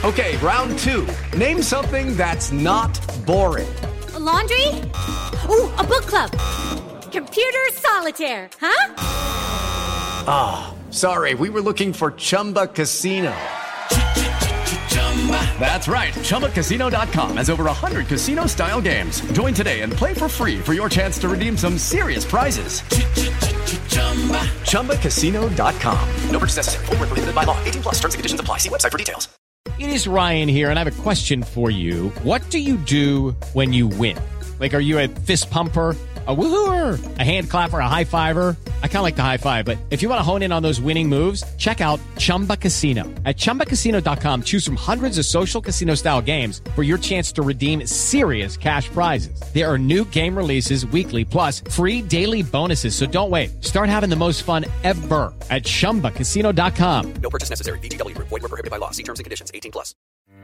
Okay, round two. Name something that's not boring. A laundry? Ooh, a book club. Computer solitaire, huh? Ah, sorry, we were looking for Chumba Casino. That's right, ChumbaCasino.com has over 100 casino-style games. Join today and play for free for your chance to redeem some serious prizes. ChumbaCasino.com. No purchase necessary. Void where prohibited by law. 18 plus. Terms and conditions apply. See website for details. It is Ryan here, and I have a question for you. What do you do when you win? Like, are you a fist pumper, a woohooer, a hand clapper, a high fiver? I kind of like the high five, but if you want to hone in on those winning moves, check out Chumba Casino. At ChumbaCasino.com, choose from hundreds of social casino-style games for your chance to redeem serious cash prizes. There are new game releases weekly, plus free daily bonuses, so don't wait. Start having the most fun ever at ChumbaCasino.com. No purchase necessary. VGW. Void where prohibited by law. See terms and conditions. 18 plus.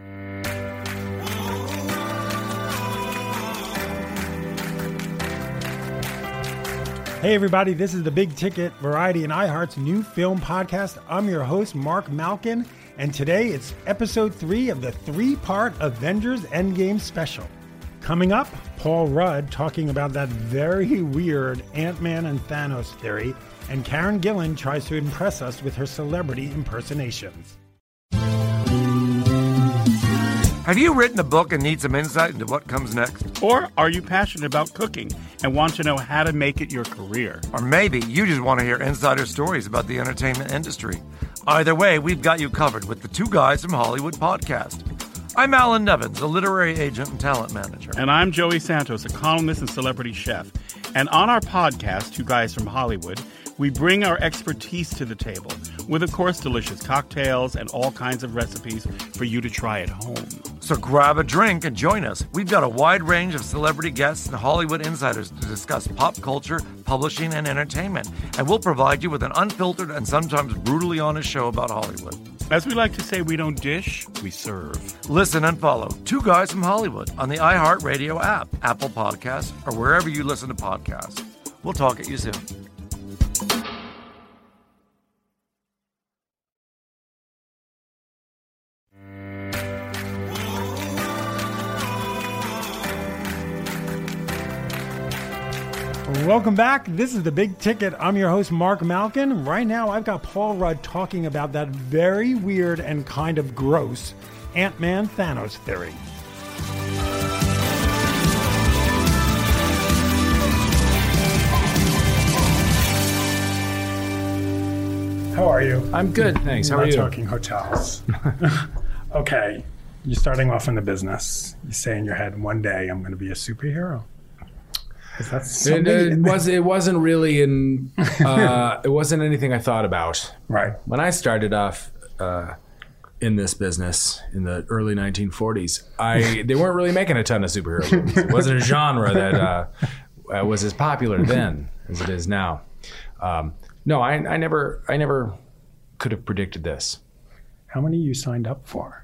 Hey everybody, this is the Big Ticket, Variety and iHeart's new film podcast. I'm your host, Mark Malkin, and today it's episode 3 of the 3-part Avengers Endgame special. Coming up, Paul Rudd talking about that very weird Ant-Man and Thanos theory, and Karen Gillan tries to impress us with her celebrity impersonations. Have you written a book and need some insight into what comes next? Or are you passionate about cooking and want to know how to make it your career? Or maybe you just want to hear insider stories about the entertainment industry. Either way, we've got you covered with the Two Guys from Hollywood podcast. I'm Alan Nevins, a literary agent and talent manager. And I'm Joey Santos, a columnist and celebrity chef. And on our podcast, Two Guys from Hollywood, we bring our expertise to the table with, of course, delicious cocktails and all kinds of recipes for you to try at home. So grab a drink and join us. We've got a wide range of celebrity guests and Hollywood insiders to discuss pop culture, publishing, and entertainment. And we'll provide you with an unfiltered and sometimes brutally honest show about Hollywood. As we like to say, we don't dish, we serve. Listen and follow Two Guys from Hollywood on the iHeartRadio app, Apple Podcasts, or wherever you listen to podcasts. We'll talk at you soon. Welcome back. This is the Big Ticket. I'm your host, Mark Malkin. Right now, I've got Paul Rudd talking about that very weird and kind of gross Ant-Man Thanos theory. How are you? I'm good, thanks. How are you? We're talking hotels. Okay, you're starting off in the business. You say in your head, one day I'm going to be a superhero. It wasn't really it wasn't anything I thought about. Right. When I started off in this business in the early 1940s, they weren't really making a ton of superhero movies. It wasn't a genre that was as popular then as it is now. No, I never could have predicted this. How many you signed up for?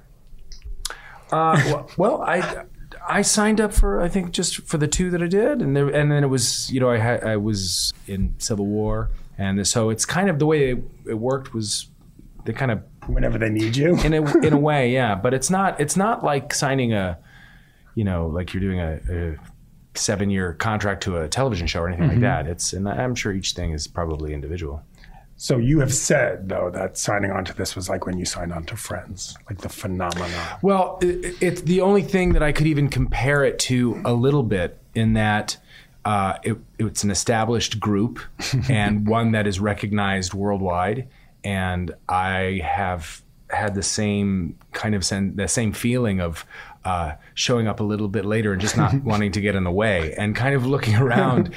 I signed up for, I think, just for the 2 that I did, and then it was, I was in Civil War, and so it's kind of the way it worked was they kind of whenever they need you in a way, yeah. But it's not like signing like you're doing a 7-year contract to a television show or anything like that. And I'm sure each thing is probably individual. So you have said, though, that signing on to this was like when you signed on to Friends, like the phenomenon. Well, it's the only thing that I could even compare it to a little bit in that it's an established group and one that is recognized worldwide. And I have had the same kind of the same feeling of showing up a little bit later and just not wanting to get in the way and kind of looking around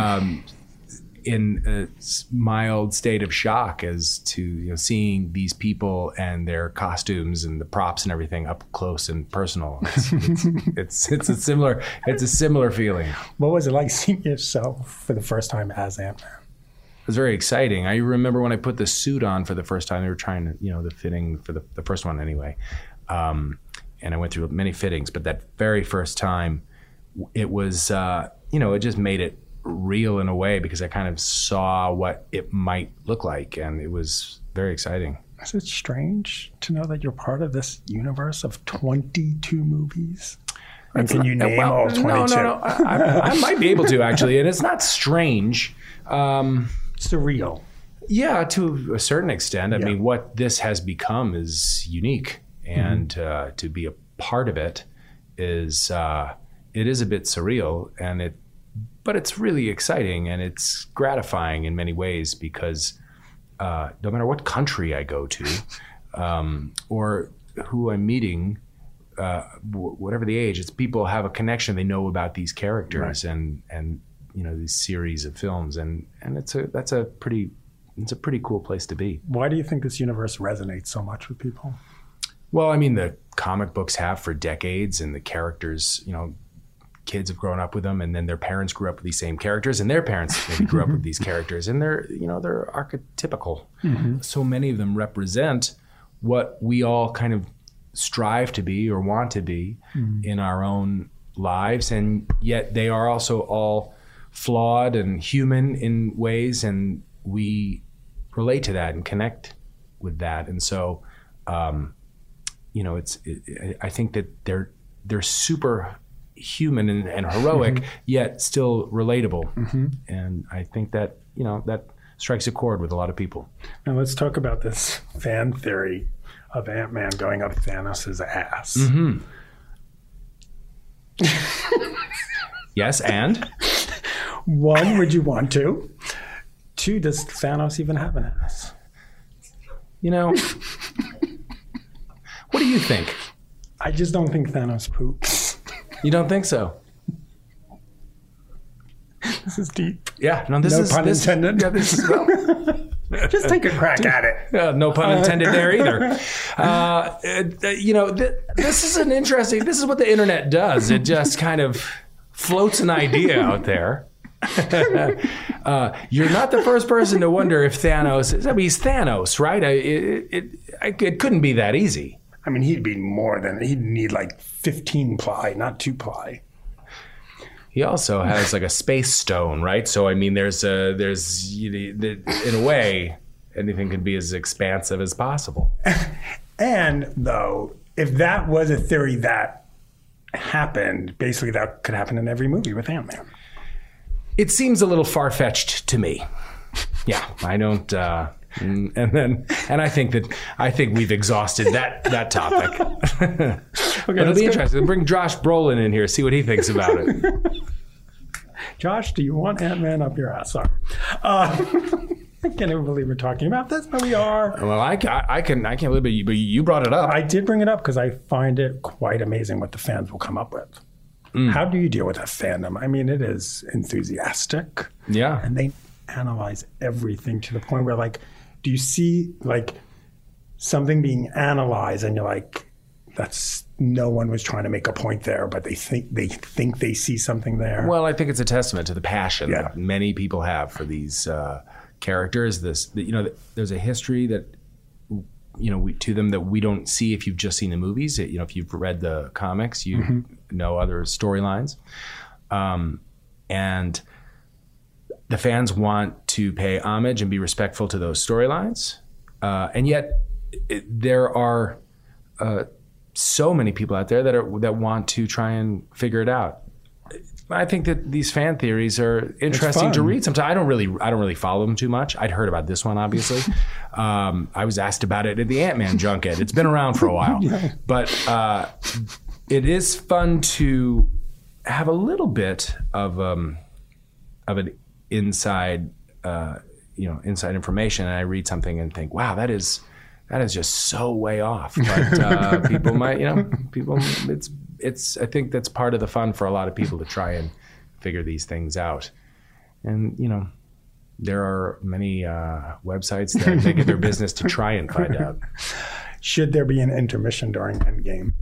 in a mild state of shock as to seeing these people and their costumes and the props and everything up close and personal. It's a similar feeling. What was it like seeing yourself for the first time as Ant-Man? It was very exciting. I remember when I put the suit on for the first time. They were trying to, the fitting for the first one anyway. And I went through many fittings, but that very first time, it was, it just made it real in a way because I kind of saw what it might look like, and it was very exciting. Is it strange to know that you're part of this universe of 22 movies? And can you name all 22? No. I might be able to, actually. And it's not strange. Surreal. Yeah, to a certain extent. I mean, what this has become is unique. And to be a part of it is, it is a bit surreal. But it's really exciting and it's gratifying in many ways because no matter what country I go to or who I'm meeting, whatever the age, it's people have a connection. They know about these characters and these series of films, and that's a pretty cool place to be. Why do you think this universe resonates so much with people? Well, I mean, the comic books have for decades, and the characters, kids have grown up with them, and then their parents grew up with these same characters, and their parents maybe grew up with these characters, and they're archetypical. So many of them represent what we all kind of strive to be or want to be in our own lives, and yet they are also all flawed and human in ways, and we relate to that and connect with that. And so, I think that they're super human and heroic, yet still relatable. And I think that, that strikes a chord with a lot of people. Now let's talk about this fan theory of Ant-Man going up Thanos' ass. Yes, and? 1, would you want to? 2, does Thanos even have an ass? What do you think? I just don't think Thanos poops. You don't think so? This is deep. Yeah, no pun intended. Yeah, this is just take a crack at it. No pun intended there either. This is this is what the internet does. It just kind of floats an idea out there. You're not the first person to wonder if Thanos, he's Thanos, right? It couldn't be that easy. I mean, he'd need like 15 ply, not 2 ply. He also has like a space stone, right? So, I mean, there's in a way, anything can be as expansive as possible. And though, if that was a theory that happened, basically that could happen in every movie with Ant-Man. It seems a little far-fetched to me. Yeah, I don't. And I think we've exhausted that topic. Okay, but it'll be interesting. We'll bring Josh Brolin in here, see what he thinks about it. Josh, do you want Ant-Man up your ass? Sorry. I can't even believe we're talking about this, but we are. Well, I can't believe it, but you brought it up. I did bring it up because I find it quite amazing what the fans will come up with. How do you deal with a fandom? I mean, it is enthusiastic. Yeah. And they analyze everything to the point where, like, do you see, like, something being analyzed and you're like, that's, no one was trying to make a point there, but they think they see something there? Well, I think it's a testament to the passion that many people have for these characters. There's a history that, to them that we don't see if you've just seen the movies. If you've read the comics, you know other storylines. And the fans want to pay homage and be respectful to those storylines. And yet there are so many people out there that want to try and figure it out. I think that these fan theories are interesting to read. Sometimes I don't really follow them too much. I'd heard about this one, obviously. I was asked about it at the Ant-Man junket. It's been around for a while, but it is fun to have a little bit of an inside information. And I read something and think, wow, that is just so way off. But people might, I think that's part of the fun for a lot of people to try and figure these things out. And, there are many websites that make it their business to try and find out. Should there be an intermission during Endgame?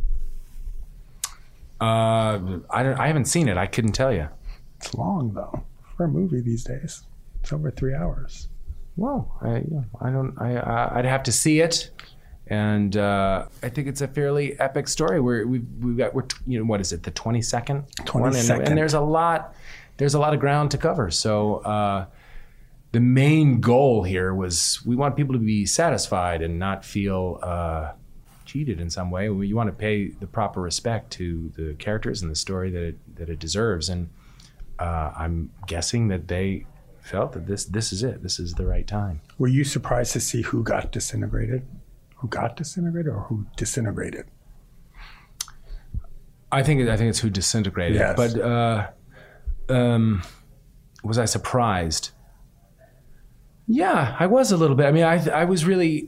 I haven't seen it. I couldn't tell you. It's long, though, for a movie these days. It's over 3 hours. Well, I'd have to see it. And I think it's a fairly epic story. What is it? The 22nd? 22nd. And there's a lot of ground to cover. So the main goal here was we want people to be satisfied and not feel cheated in some way. You want to pay the proper respect to the characters and the story that it deserves. And I'm guessing that they felt that this is it. This is the right time. Were you surprised to see who got disintegrated? Who got disintegrated or who disintegrated? I think it's who disintegrated. Yes. But was I surprised? Yeah, I was a little bit. I mean, I was really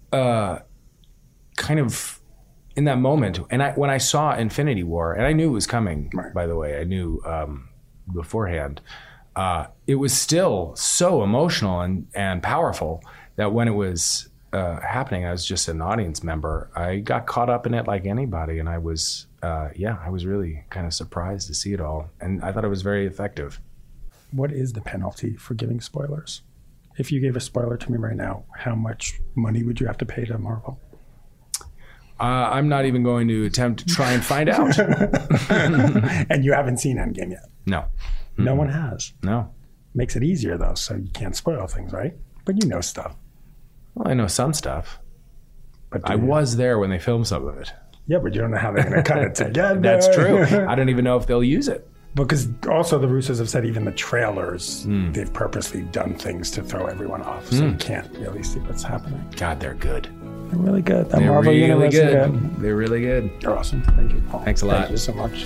kind of in that moment. And when I saw Infinity War, and I knew it was coming, right. By the way, I knew beforehand, it was still so emotional and powerful that when it was happening, I was just an audience member. I got caught up in it like anybody, and I was really kind of surprised to see it all. And I thought it was very effective. What is the penalty for giving spoilers? If you gave a spoiler to me right now, how much money would you have to pay to Marvel? I'm not even going to attempt to try and find out. And you haven't seen Endgame yet? No. Mm-hmm. No one has? No. Makes it easier, though, so you can't spoil things, right? But you know stuff. Well, I know some stuff. But I was there when they filmed some of it. Yeah, but you don't know how they're going to cut it together. That's true. I don't even know if they'll use it. Because also the Russos have said even the trailers, they've purposely done things to throw everyone off, so you can't really see what's happening. God, they're good. They're really good. That They're Marvel really universe good. is good. They're really good. They're awesome. Thank you, Paul. Thanks a lot. Thank you so much.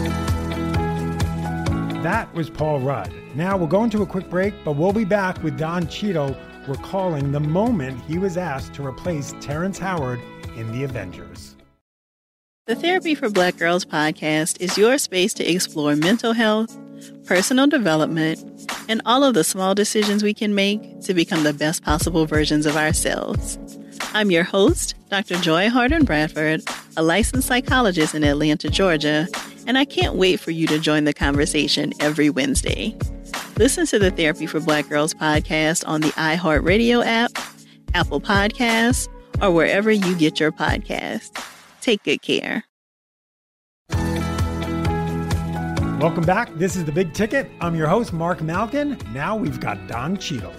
That was Paul Rudd. Now we'll go into a quick break, but we'll be back with Don Cheadle recalling the moment he was asked to replace Terrence Howard in The Avengers. The Therapy for Black Girls podcast is your space to explore mental health, personal development, and all of the small decisions we can make to become the best possible versions of ourselves. I'm your host, Dr. Joy Harden Bradford, a licensed psychologist in Atlanta, Georgia, and I can't wait for you to join the conversation every Wednesday. Listen to the Therapy for Black Girls podcast on the iHeartRadio app, Apple Podcasts, or wherever you get your podcasts. Take good care. Welcome back. This is The Big Ticket. I'm your host, Mark Malkin. Now we've got Don Cheadle.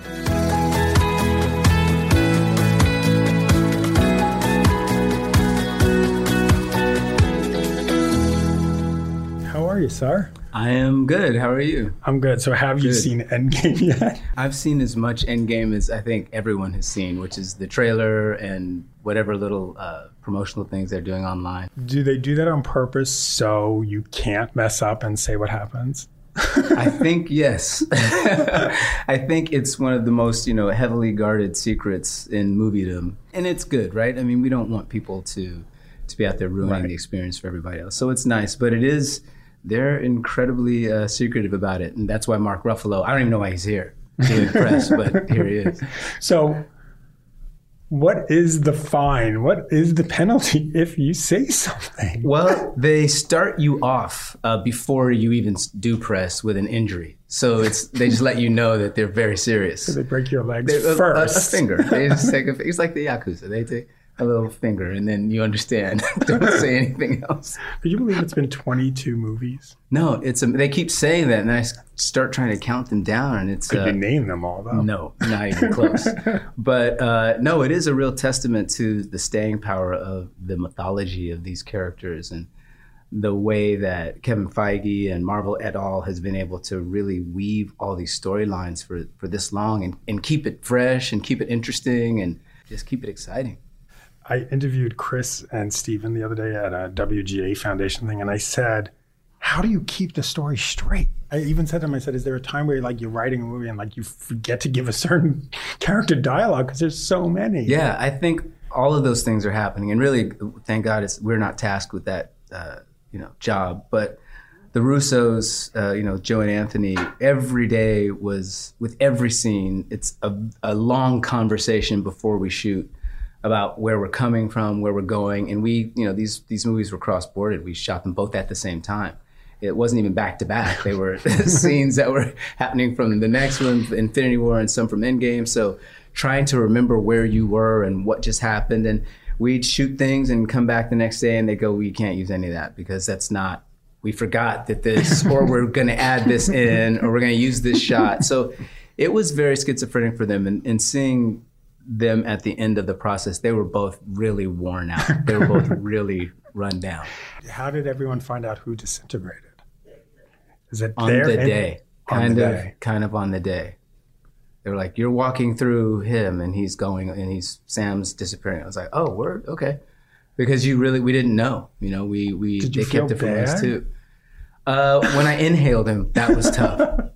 How are you, sir? I am good. How are you? I'm good. So have you seen Endgame yet? I've seen as much Endgame as I think everyone has seen, which is the trailer and whatever little promotional things they're doing online. Do they do that on purpose so you can't mess up and say what happens? I think yes. I think it's one of the most, heavily guarded secrets in moviedom. And it's good, right? I mean, we don't want people to be out there ruining the experience for everybody else. So it's nice, but they're incredibly secretive about it. And that's why Mark Ruffalo, I don't even know why he's here doing press, but here he is. So what is the fine? What is the penalty if you say something? Well, they start you off before you even do press with an injury. So they just let you know that they're very serious. So they break your legs first. A finger. They just take it's like the Yakuza. They take a little finger and then you understand. Don't say anything else. Could you believe it's been 22 movies? No, they keep saying that and I start trying to count them down and it's... Could you name them all though? No, not even close. But no, it is a real testament to the staying power of the mythology of these characters and the way that Kevin Feige and Marvel et al. Has been able to really weave all these storylines for this long and keep it fresh and keep it interesting and just keep it exciting. I interviewed Chris and Steven the other day at a WGA Foundation thing, and I said, how do you keep the story straight? I even said to him, I said, is there a time where you're writing a movie and you forget to give a certain character dialogue because there's so many? Yeah, I think all of those things are happening. And really, thank God we're not tasked with that job. But the Russos, Joe and Anthony, every day was, with every scene, it's a long conversation before we shoot about where we're coming from, where we're going. And we, these movies were cross-bordered. We shot them both at the same time. It wasn't even back-to-back. They were scenes that were happening from the next one, Infinity War, and some from Endgame. So trying to remember where you were and what just happened. And we'd shoot things and come back the next day and they go, we can't use any of that because that's not, we forgot that this, or we're going to add this in, or we're going to use this shot. So it was very schizophrenic for them. And seeing them at the end of the process, they were both really worn out. They were both really run down. How did everyone find out who disintegrated? Is it on there? The day? Kind of on the day. They were like, you're walking through him and he's going and Sam's disappearing. I was like, oh, word? Okay. Because we didn't know. You know, they kept it from us too. When I inhaled him, that was tough.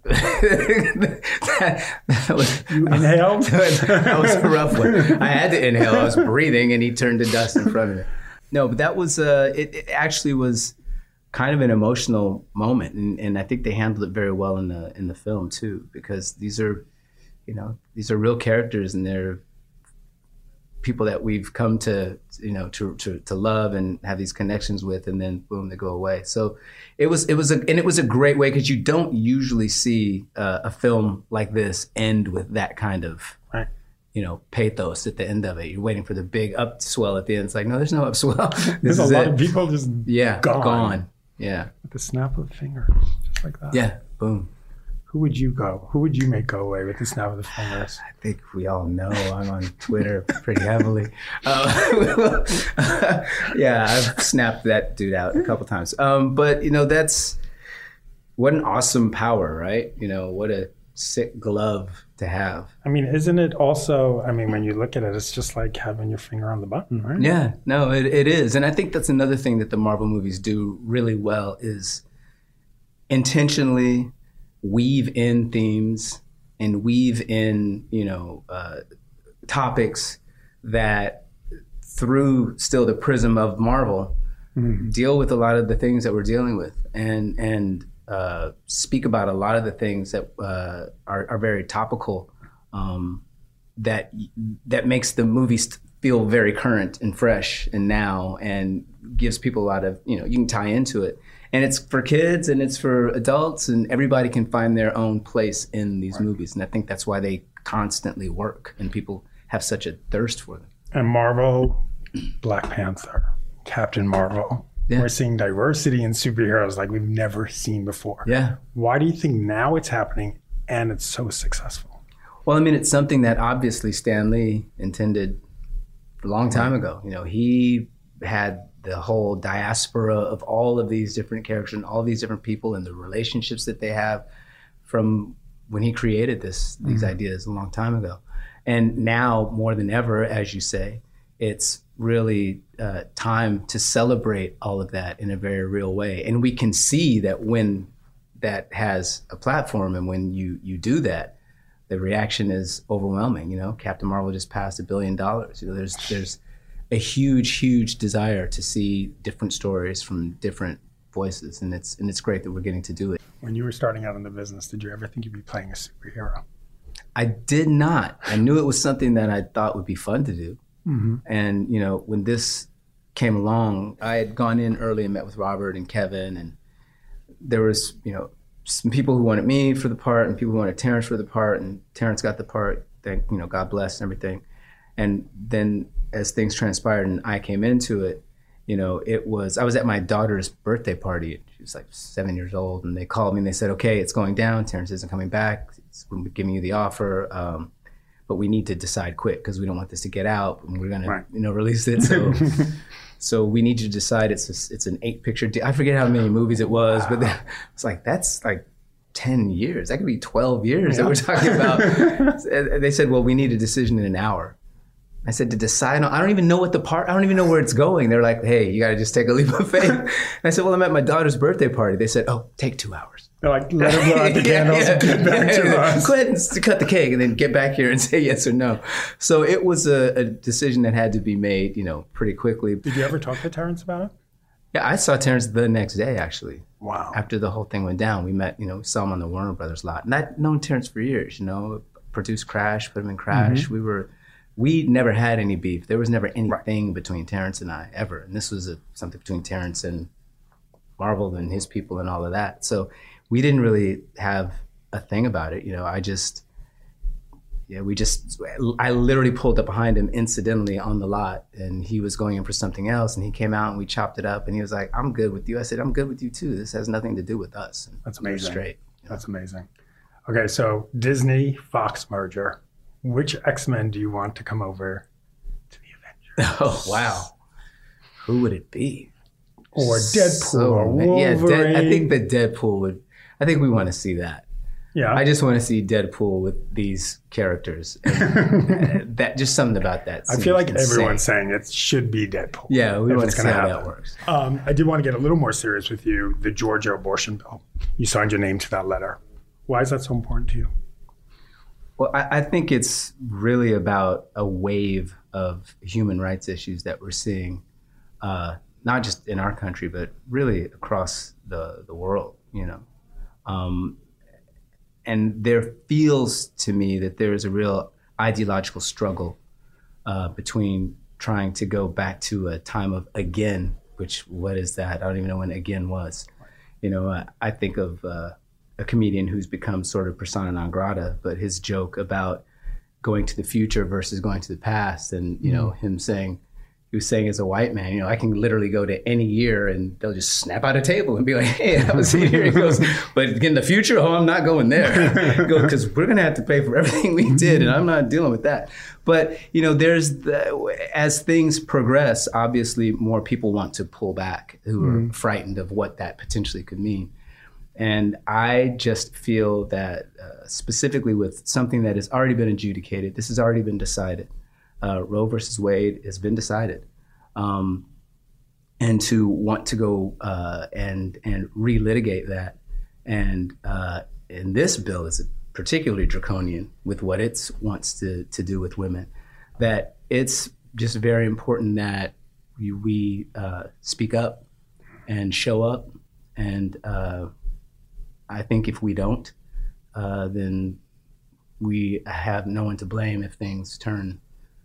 You inhaled? That was a rough one. I had to inhale. I was breathing and he turned to dust in front of me. No, but that was, it actually was kind of an emotional moment. And I think they handled it very well in the film too, because these are real characters and they're people that we've come to love and have these connections with, and then boom, they go away. So it was a great way, because you don't usually see a film like this end with that kind of pathos at the end of it. You're waiting for the big upswell at the end. It's like, no, there's no upswell. There's a lot of people just gone. Yeah, with the snap of a finger, just like that. Yeah, boom. Who would you go? Who would you make go away with the snap of the fingers? I think we all know I'm on Twitter pretty heavily. Yeah, I've snapped that dude out a couple times. But that's what an awesome power, right? What a sick glove to have. I mean, isn't it also? I mean, when you look at it, it's just like having your finger on the button, right? Yeah, no, it is, and I think that's another thing that the Marvel movies do really well is intentionally weave in themes and weave in, topics that through still the prism of Marvel deal with a lot of the things that we're dealing with and speak about a lot of the things that are very topical, that makes the movies feel very current and fresh and now, and gives people a lot of, you can tie into it. And it's for kids and it's for adults, and everybody can find their own place in these movies. And I think that's why they constantly work and people have such a thirst for them. And Marvel, Black Panther, Captain Marvel. Yeah. We're seeing diversity in superheroes like we've never seen before. Yeah. Why do you think now it's happening and it's so successful? Well, I mean, it's something that obviously Stan Lee intended a long time ago. He had the whole diaspora of all of these different characters and all these different people and the relationships that they have from when he created these ideas a long time ago. And now more than ever, as you say, it's really time to celebrate all of that in a very real way. And we can see that when that has a platform and when you do that, the reaction is overwhelming. Captain Marvel just passed $1 billion. There's a huge desire to see different stories from different voices, and it's great that we're getting to do it. When you were starting out in the business, did you ever think you'd be playing a superhero? I did not. I knew it was something that I thought would be fun to do. Mm-hmm. And when this came along, I had gone in early and met with Robert and Kevin, and there was some people who wanted me for the part and people who wanted Terrence for the part, and Terrence got the part. Thank God bless and everything. And then as things transpired and I came into it, I was at my daughter's birthday party. She was like 7 years old, and they called me and they said, okay, it's going down. Terrence isn't coming back. We're giving you the offer, but we need to decide quick because we don't want this to get out, and we're gonna, release it. So we need you to decide. It's an 8-picture deal. I forget how many movies it was, but it's like, that's like 10 years. That could be 12 years that we're talking about. They said, well, we need a decision in an hour. I said, to decide on, I don't even know where it's going. They're like, hey, you got to just take a leap of faith. And I said, well, I'm at my daughter's birthday party. They said, oh, take 2 hours. They're like, let her blow out the candles and get back to us. Go ahead and cut the cake and then get back here and say yes or no. So it was a decision that had to be made, pretty quickly. Did you ever talk to Terrence about it? Yeah, I saw Terrence the next day, actually. Wow. After the whole thing went down, we met, we saw him on the Warner Brothers lot. And I'd known Terrence for years, produced Crash, put him in Crash. Mm-hmm. We never had any beef. There was never anything between Terrence and I, ever. And this was something between Terrence and Marvel and his people and all of that. So we didn't really have a thing about it. I literally pulled up behind him incidentally on the lot, and he was going in for something else, and he came out and we chopped it up, and he was like, I'm good with you. I said, I'm good with you too. This has nothing to do with us. And that's amazing. Straight. That's amazing. Okay, so Disney Fox merger. Which X-Men do you want to come over to the Avengers? Oh, wow. Who would it be? Or Deadpool or Wolverine? I think that Deadpool would. I think we want to see that. Yeah. I just want to see Deadpool with these characters. And that just something about that. I feel like insane. everyone's saying it should be Deadpool. Yeah, we want to see how happen. that works. I did want to get a little more serious with you. The Georgia abortion bill. You signed your name to that letter. Why is that so important to you? Well, I think it's really about a wave of human rights issues that we're seeing, not just in our country, but really across the world, you know. And there feels to me that there is a real ideological struggle between trying to go back to a time of again, which what is that? I don't even know when again was. You know, I think of a comedian who's become sort of persona non grata, but his joke about going to the future versus going to the past, and you know, him saying, he was saying as a white man, you know, I can literally go to any year and they'll just snap out a table and be like, hey, I was here. He goes, but in the future, oh, I'm not going there. Because we're going to have to pay for everything we did, and I'm not dealing with that. But, you know, as things progress, obviously more people want to pull back who are frightened of what that potentially could mean. And I just feel that specifically with something that has already been adjudicated, this has already been decided. Roe versus Wade has been decided. And to want to go and relitigate that. And this bill is particularly draconian with what it wants to do with women, that it's just very important that we speak up and show up. And I think if we don't, then we have no one to blame if things turn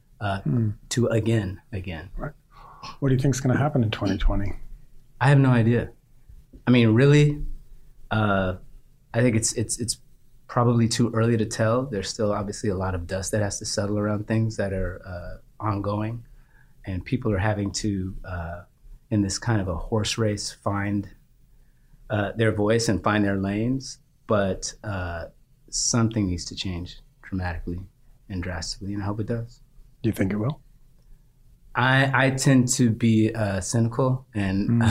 to again. Right. What do you think is going to happen in 2020? I have no idea. I mean, really, I think it's probably too early to tell. There's still obviously a lot of dust that has to settle around things that are ongoing, and people are having to, in this kind of a horse race, find their voice and find their lanes. But something needs to change dramatically and drastically, and I hope it does. Do you think it will? I tend to be cynical and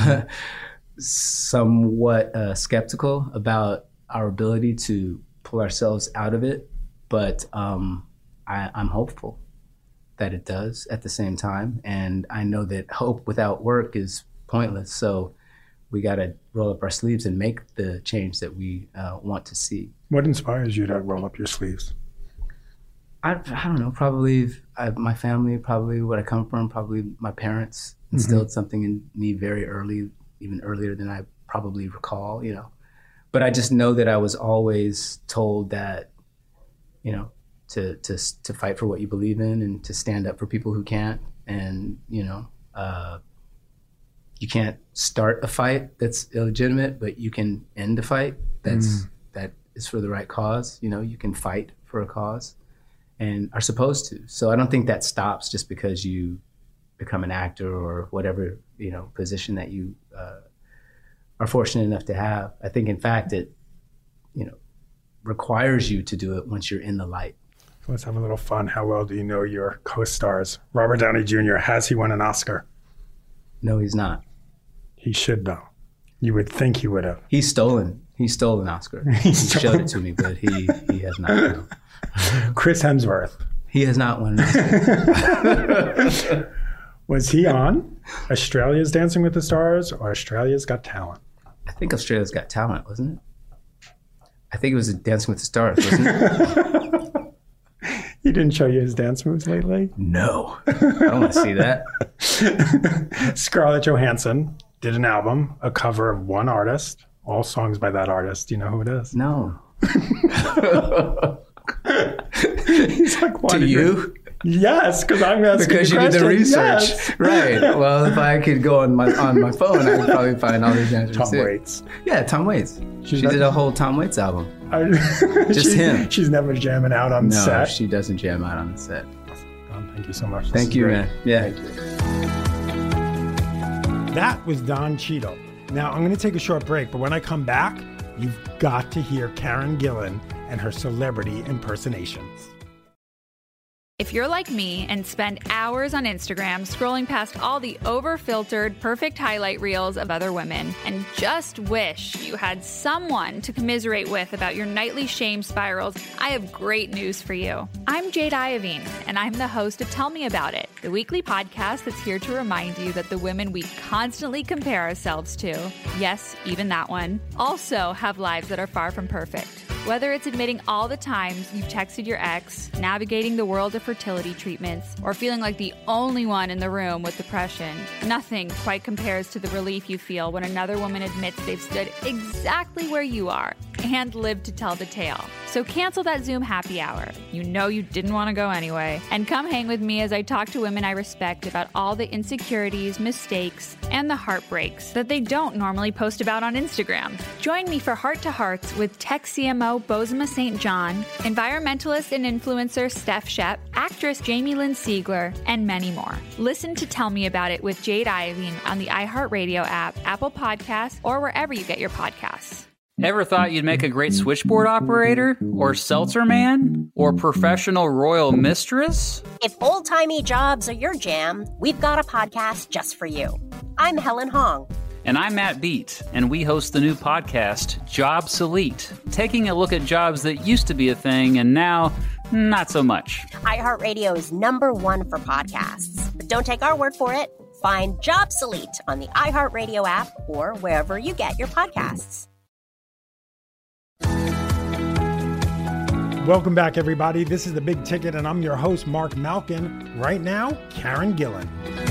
somewhat skeptical about our ability to pull ourselves out of it, but I'm hopeful that it does at the same time. And I know that hope without work is pointless, so we got to roll up our sleeves and make the change that we want to see. What inspires you to roll up your sleeves? I don't know, probably my family, probably what I come from, probably my parents instilled something in me very early, even earlier than I probably recall, you know. But I just know that I was always told that, you know, to fight for what you believe in and to stand up for people who can't. And, you know, you can't start a fight that's illegitimate, but you can end a fight that is for the right cause. You know, you can fight for a cause and are supposed to. So I don't think that stops just because you become an actor or whatever, you know, position that you are fortunate enough to have. I think, in fact, it, you know, requires you to do it once you're in the light. So let's have a little fun. How well do you know your co-stars? Robert Downey Jr., has he won an Oscar? No, he's not. He should, though. You would think he would have. He stole an Oscar. He showed it to me, but he has not. No. Chris Hemsworth. He has not won an Oscar. Was he on Australia's Dancing with the Stars or Australia's Got Talent? I think Australia's Got Talent, wasn't it? I think it was Dancing with the Stars, wasn't it? He didn't show you his dance moves lately? No. I don't want to see that. Scarlett Johansson did an album, a cover of one artist, all songs by that artist. Do you know who it is? No. He's like, to you? Yes, because I'm asking because you did the research, yes. Right? Well, if I could go on my phone, I would probably find all these answers. Tom Waits. Yeah, Tom Waits. She did a whole Tom Waits album. Just him. She's never jamming out on set. No, she doesn't jam out on the set. Thank you so much. Thank you, man. Yeah. Thank you. That was Don Cheadle. Now I'm going to take a short break, but when I come back, you've got to hear Karen Gillan and her celebrity impersonations. If you're like me and spend hours on Instagram scrolling past all the over-filtered, perfect highlight reels of other women and just wish you had someone to commiserate with about your nightly shame spirals, I have great news for you. I'm Jade Iovine, and I'm the host of Tell Me About It, the weekly podcast that's here to remind you that the women we constantly compare ourselves to, yes, even that one, also have lives that are far from perfect. Whether it's admitting all the times you've texted your ex, navigating the world of fertility treatments, or feeling like the only one in the room with depression, nothing quite compares to the relief you feel when another woman admits they've stood exactly where you are and lived to tell the tale. So cancel that Zoom happy hour. You know you didn't want to go anyway. And come hang with me as I talk to women I respect about all the insecurities, mistakes, and the heartbreaks that they don't normally post about on Instagram. Join me for Heart to Hearts with tech CMO Bozoma St. John, environmentalist and influencer Steph Shep, actress Jamie Lynn Siegler, and many more. Listen to Tell Me About It with Jade Iovine on the iHeartRadio app, Apple Podcasts, or wherever you get your podcasts. Ever thought you'd make a great switchboard operator? Or seltzer man? Or professional royal mistress? If old-timey jobs are your jam, we've got a podcast just for you. I'm Helen Hong. And I'm Matt Beat, and we host the new podcast, Jobsolete, taking a look at jobs that used to be a thing and now not so much. iHeartRadio is #1 for podcasts. But don't take our word for it. Find Jobsolete on the iHeartRadio app or wherever you get your podcasts. Welcome back, everybody. This is The Big Ticket, and I'm your host, Mark Malkin. Right now, Karen Gillan.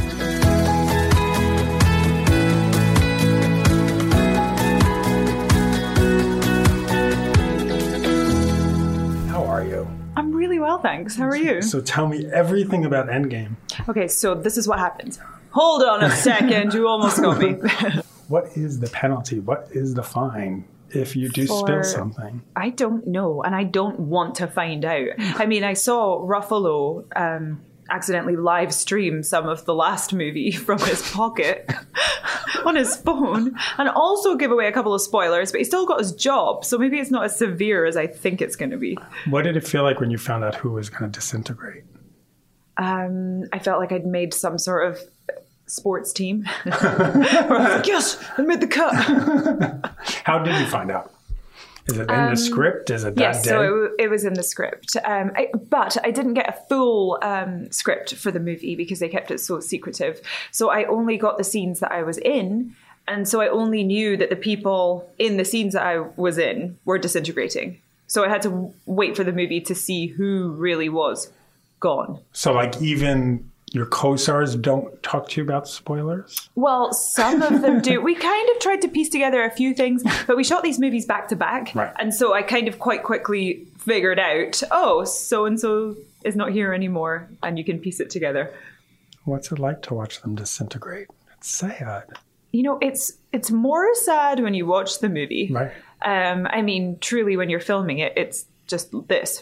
How are you? I'm really well, thanks. How are you? So tell me everything about Endgame. Okay, so this is what happens. Hold on a second, you almost got me. What is the penalty? What is the fine if you do spill something? I don't know, and I don't want to find out. I mean, I saw Ruffalo accidentally live stream some of the last movie from his pocket on his phone, and also give away a couple of spoilers, but he still got his job, so maybe it's not as severe as I think it's going to be. What did it feel like when you found out who was going to disintegrate? I felt like I'd made some sort of sports team. Where I was like, yes, I made the cut. How did you find out? Is it in the script? Is it that yes, day? so it was in the script. But I didn't get a full script for the movie because they kept it so secretive. So I only got the scenes that I was in. And so I only knew that the people in the scenes that I was in were disintegrating. So I had to wait for the movie to see who really was gone. So like even your co-stars don't talk to you about spoilers? Well, some of them do. We kind of tried to piece together a few things, but we shot these movies back to back. Right. And so I kind of quite quickly figured out, oh, so-and-so is not here anymore, and you can piece it together. What's it like to watch them disintegrate? It's sad. You know, it's more sad when you watch the movie. Right. I mean, truly, when you're filming it, it's just this.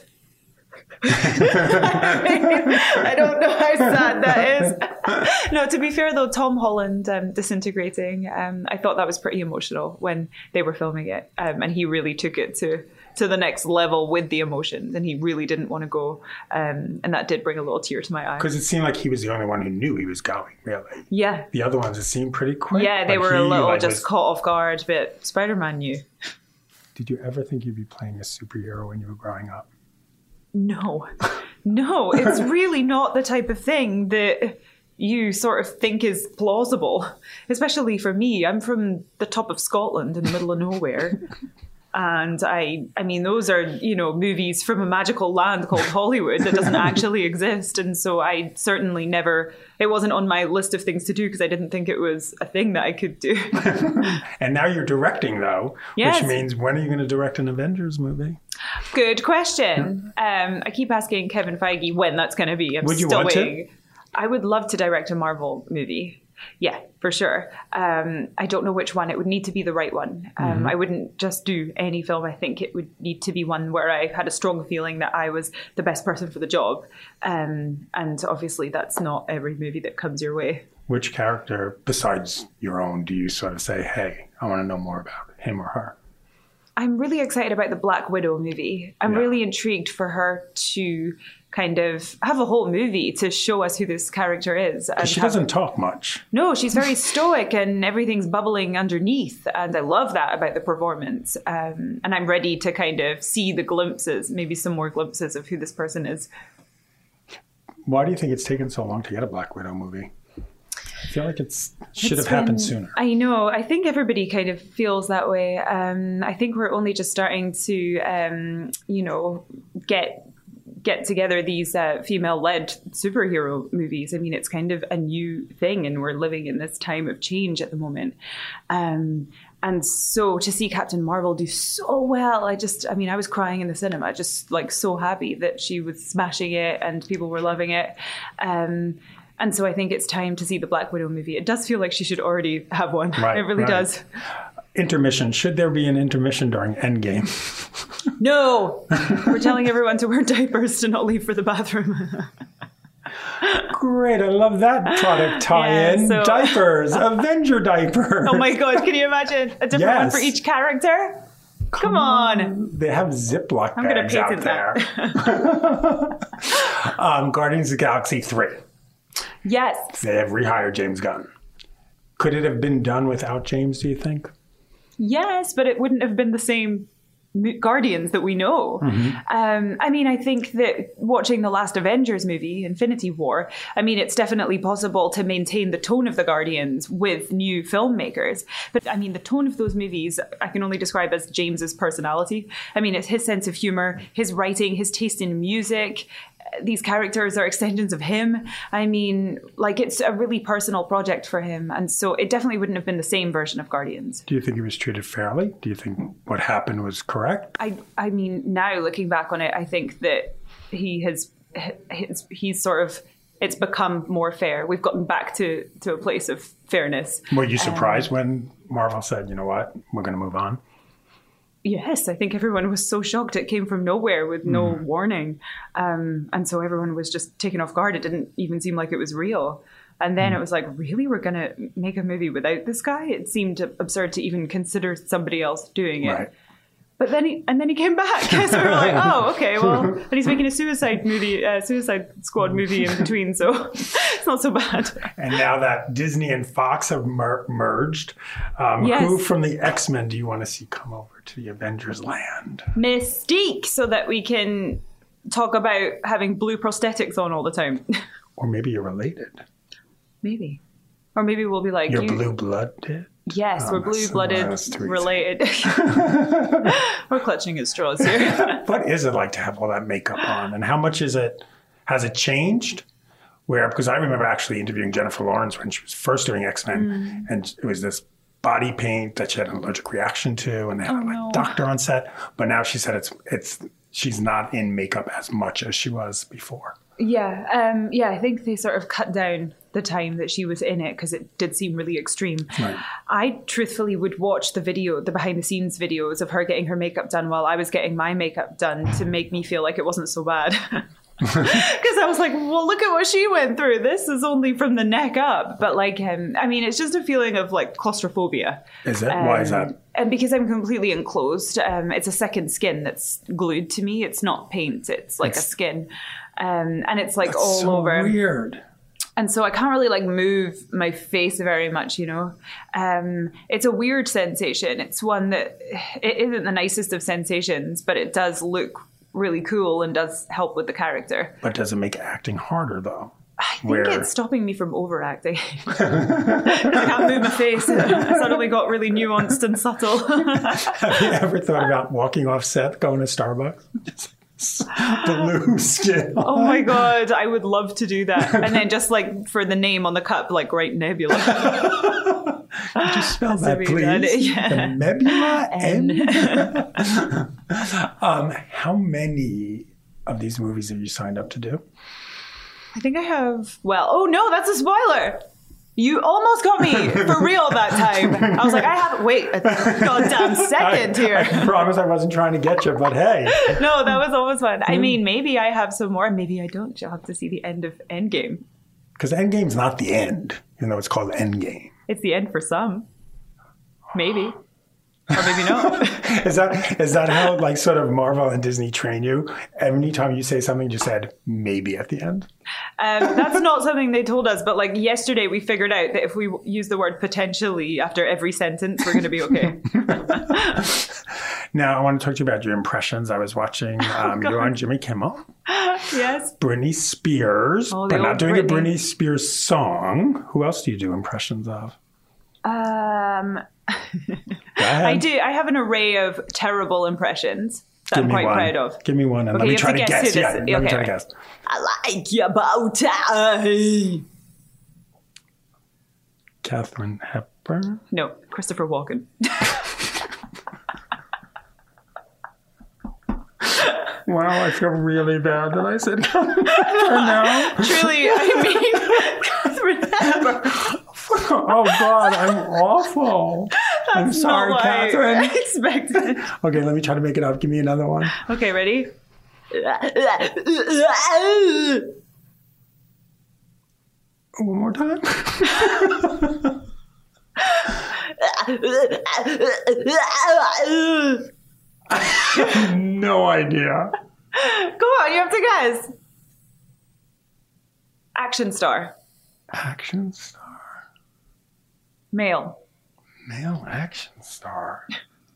I don't know how sad that is. No, to be fair though, Tom Holland disintegrating, I thought that was pretty emotional when they were filming it, and he really took it to the next level with the emotions, and he really didn't want to go, and that did bring a little tear to my eye. Because it seemed like he was the only one who knew he was going, really. Yeah. The other ones, it seemed pretty quick. Yeah, they were a little just caught off guard, but Spider-Man knew. Did you ever think you'd be playing a superhero when you were growing up? No, it's really not the type of thing that you sort of think is plausible, especially for me. I'm from the top of Scotland in the middle of nowhere. And I mean, those are, movies from a magical land called Hollywood that doesn't actually exist. And so I certainly it wasn't on my list of things to do because I didn't think it was a thing that I could do. And now you're directing, though, yes. Which means when are you going to direct an Avengers movie? Good question. I keep asking Kevin Feige when that's going to be. Would you want to? I would love to direct a Marvel movie. Yeah, for sure. I don't know which one. It would need to be the right one. I wouldn't just do any film. I think it would need to be one where I had a strong feeling that I was the best person for the job. And obviously that's not every movie that comes your way. Which character, besides your own, do you sort of say, hey, I want to know more about him or her? I'm really excited about the Black Widow movie. I'm really intrigued for her to kind of have a whole movie to show us who this character is. And she doesn't talk much. No, she's very stoic and everything's bubbling underneath. And I love that about the performance. And I'm ready to kind of see the glimpses, maybe some more glimpses of who this person is. Why do you think it's taken so long to get a Black Widow movie? I feel like it should have happened sooner. I know. I think everybody kind of feels that way. I think we're only just starting to, get together these female-led superhero movies. I mean, it's kind of a new thing, and we're living in this time of change at the moment. And so to see Captain Marvel do so well, I was crying in the cinema, just like so happy that she was smashing it and people were loving it. And so I think it's time to see the Black Widow movie. It does feel like she should already have one. Right, it really does. Intermission. Should there be an intermission during Endgame? No. We're telling everyone to wear diapers to not leave for the bathroom. Great. I love that product tie-in. Yeah, Diapers. Avenger diapers. Oh my God. Can you imagine? A different one for each character? Come on. They have Ziploc bags out there. Guardians of the Galaxy 3. Yes. They have rehired James Gunn. Could it have been done without James, do you think? Yes, but it wouldn't have been the same Guardians that we know. Mm-hmm. I think that watching the last Avengers movie, Infinity War, it's definitely possible to maintain the tone of the Guardians with new filmmakers. But the tone of those movies, I can only describe as James's personality. It's his sense of humor, his writing, his taste in music. These characters are extensions of him. It's a really personal project for him. And so it definitely wouldn't have been the same version of Guardians. Do you think he was treated fairly? Do you think what happened was correct? Now looking back on it, I think that he's sort of, it's become more fair. We've gotten back to a place of fairness. Were you surprised when Marvel said, you know what, we're going to move on? Yes, I think everyone was so shocked. It came from nowhere with no warning. And so everyone was just taken off guard. It didn't even seem like it was real. And then it was like, really? We're going to make a movie without this guy? It seemed absurd to even consider somebody else doing it. Right. But then he came back. So we were like, oh, okay, well, and he's making a Suicide Squad movie in between, so it's not so bad. And now that Disney and Fox have merged, who from the X-Men do you want to see come over to the Avengers land? Mystique, so that we can talk about having blue prosthetics on all the time. Or maybe you're related. Maybe. Or maybe we'll be like... You're blue-blooded? Yes, we're blue-blooded, related. We're clutching at straws here. What is it like to have all that makeup on? And how much has it changed? Because I remember actually interviewing Jennifer Lawrence when she was first doing X-Men, and it was this body paint that she had an allergic reaction to, and they had a doctor on set. But now she said she's not in makeup as much as she was before. Yeah, I think they sort of cut down the time that she was in it because it did seem really extreme. Right. I truthfully would watch the behind the scenes videos of her getting her makeup done while I was getting my makeup done to make me feel like it wasn't so bad. Because I was like, well, look at what she went through. This is only from the neck up. But it's just a feeling of like claustrophobia. Is it? Why is that? And because I'm completely enclosed, it's a second skin that's glued to me. It's not paint. It's like a skin. And it's like all so over. Weird. And so I can't really like move my face very much, you know. It's a weird sensation. It's one that it isn't the nicest of sensations, but it does look really cool and does help with the character. But does it make acting harder though? I think it's stopping me from overacting. I can't move my face. I suddenly got really nuanced and subtle. Have you ever thought about walking off set, going to Starbucks? Blue skin. Oh my God, I would love to do that. And then just like for the name on the cup, like write Nebula. Could you spell that, please? Yeah. Nebula? N. How many of these movies have you signed up to do? I think I have, oh no, that's a spoiler. You almost got me for real that time. I was like, wait a goddamn second here. I promise I wasn't trying to get you, but hey. No, that was almost fun. I mean, maybe I have some more, maybe I don't. You'll have to see the end of Endgame. Because Endgame's not the end, even though it's called Endgame. It's the end for some. Maybe. Or maybe not. Is that how like sort of Marvel and Disney train you? Every time you say something, you said maybe at the end? That's not something they told us, but like yesterday we figured out that if we use the word potentially after every sentence, we're going to be okay. Now, I want to talk to you about your impressions. I was watching you're on Jimmy Kimmel. Yes. Britney Spears, but not doing a Britney Spears song. Who else do you do impressions of? I do. I have an array of terrible impressions that I'm quite proud of. Give me one and let me try to guess. Yeah, let me try to guess. I like your bow tie. Katharine Hepburn? No, Christopher Walken. Wow, I feel really bad that I said Katharine Hepburn now. Truly, I mean, Katharine Hepburn. Oh God, I'm awful. I'm sorry, Katharine. I expected. Okay, let me try to make it up. Give me another one. Okay, ready? One more time. I have no idea. Go on, you have to guess. Action star. Action star. Male. Male action star.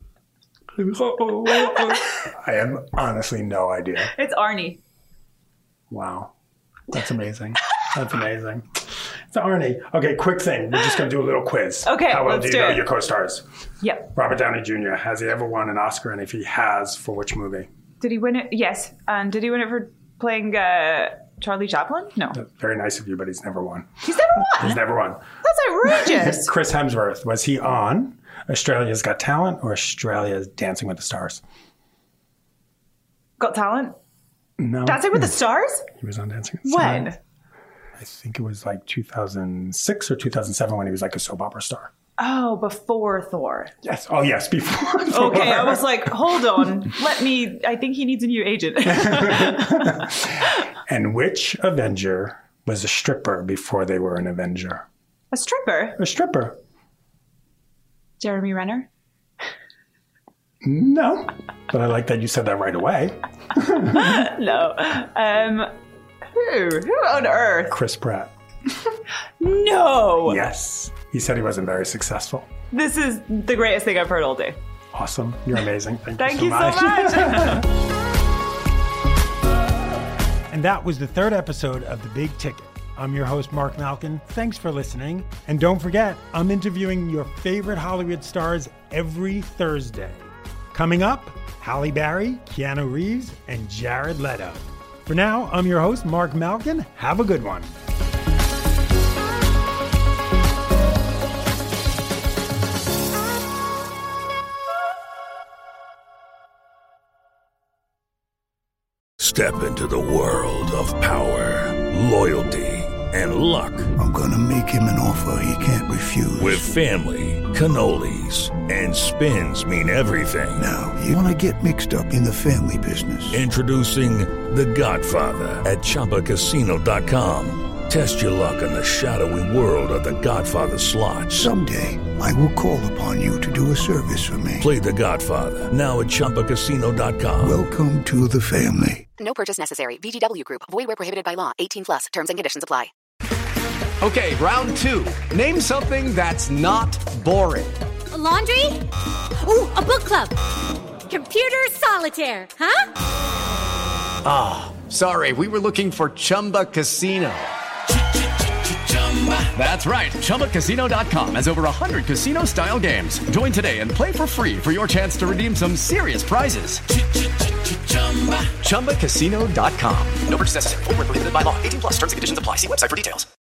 I have honestly no idea. It's Arnie. Wow. That's amazing. That's amazing. It's Arnie. Okay, quick thing. We're just going to do a little quiz. Okay, how well let's do you know it. your co-stars? Yep. Robert Downey Jr. Has he ever won an Oscar? And if he has, for which movie? Did he win it? Yes. And did he win it for playing Charlie Chaplin? No. That's very nice of you, but he's never won. He's never won? He's never won. That's outrageous. Chris Hemsworth. Was he on Australia's Got Talent or Australia's Dancing with the Stars? Got Talent? No. Dancing with the Stars? He was on Dancing with the Stars. When? I think it was like 2006 or 2007 when he was like a soap opera star. Oh, before Thor. Yes. Oh, yes, before Thor. Okay, I was like, hold on. I think he needs a new agent. And which Avenger was a stripper before they were an Avenger? A stripper? A stripper. Jeremy Renner? No. But I like that you said that right away. No. Who on earth? Chris Pratt. No. Yes. He said he wasn't very successful. This is the greatest thing I've heard all day. Awesome. You're amazing. Thank you so much. And that was the third episode of The Big Ticket. I'm your host, Mark Malkin. Thanks for listening. And don't forget, I'm interviewing your favorite Hollywood stars every Thursday. Coming up, Halle Berry, Keanu Reeves, and Jared Leto. For now, I'm your host, Mark Malkin. Have a good one. Step into the world of power, loyalty, and luck. I'm gonna make him an offer he can't refuse. With family, cannolis, and spins mean everything. Now, you wanna get mixed up in the family business. Introducing The Godfather at ChumbaCasino.com. Test your luck in the shadowy world of The Godfather slot. Someday, I will call upon you to do a service for me. Play The Godfather, now at ChumbaCasino.com. Welcome to the family. No purchase necessary. VGW Group. Void where prohibited by law. 18+. Terms and conditions apply. Okay, round two. Name something that's not boring. A laundry? Ooh, a book club. Computer solitaire, huh? Ah, sorry. We were looking for Chumba Casino. That's right. ChumbaCasino.com has over 100 casino-style games. Join today and play for free for your chance to redeem some serious prizes. ChumbaCasino.com. No purchase necessary. Void where prohibited by law. 18+. Terms and conditions apply. See website for details.